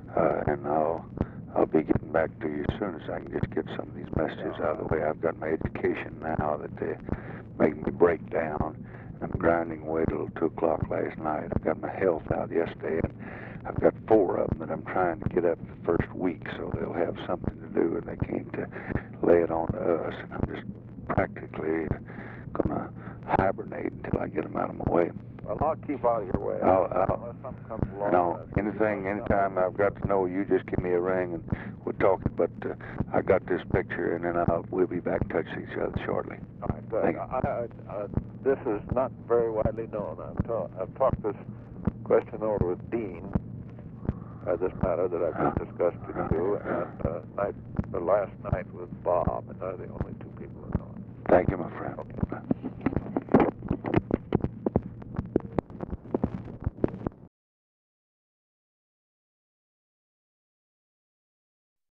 And I'll be getting back to you as soon as I can just get some of these messages out of the way. I've got my education now that they make me break down. I'm grinding away till 2 o'clock last night. I've got my health out yesterday, and I've got 4 of them that I'm trying to get up the first week so they'll have something to do, and they came to lay it on to us. And I'm just practically going to hibernate until I get them out of my way. Well, I'll keep out of your way. Unless something comes along. No, anytime I've got to know you, just give me a ring and we'll talk. But I got this picture, and then we'll be back in touch with each other shortly. All right, good. Thank you. This is not very widely known. I've talked this question over with Dean, this matter that I've just discussed with you, and last night with Bob, and they're the only 2 people who know it. Thank you, my friend. Okay.